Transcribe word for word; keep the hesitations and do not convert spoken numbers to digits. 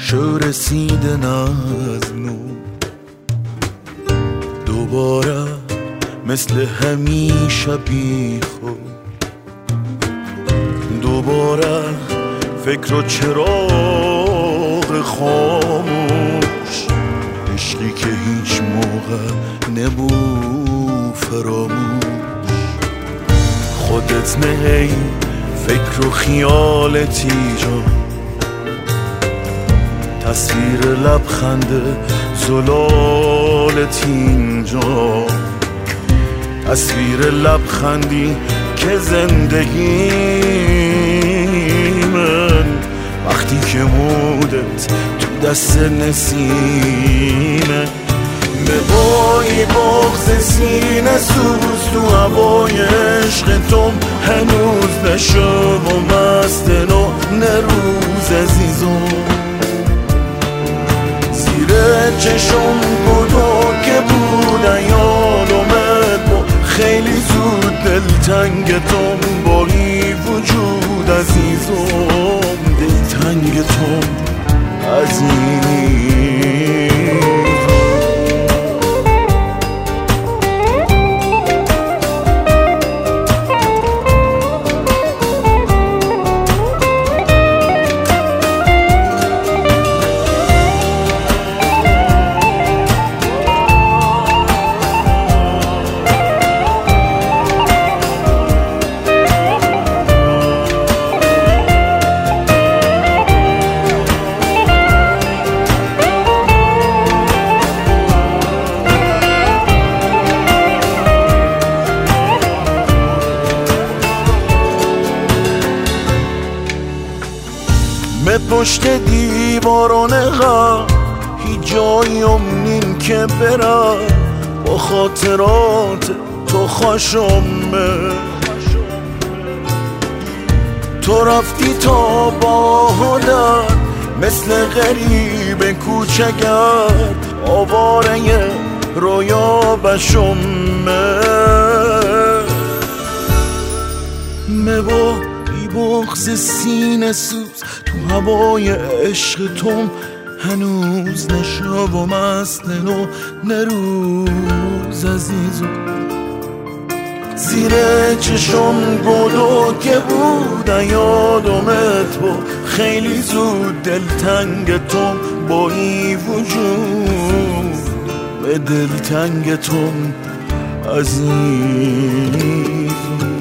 شو رسیدن از نو دوباره مثل همیشه بی خود دوباره فکر و چراغ خاموش عشقی که هیچ موقع نبود فراموش خودت نه فکر و خیالتی جان تصویر لبخند زلالت اینجا تصویر لبخندی که زندگی من وقتی که مودت تو دست نسیمه ببایی بغز سینه سوز تو هوای عشق توم هنوز نشو و مست نو نروز عزیزم زیر چشم بودو که بودن یادمت با خیلی زود دلتنگ توم بایی وجود عزیزم دلتنگ توم عزیزم به پشت دیواران غم هیچ جایی امنین که برم با خاطرات تو خوشمه تو رفتی تا باهدن مثل غریب کوچگر آواره رویا بشمه مبا بغز سینه سوز تو هوای عشق توم هنوز نشو و مست نو نروز عزیزم زیر چشم گلو که بودن یادمت با خیلی زود دلتنگ توم با ای وجود به دلتنگ توم عزیزم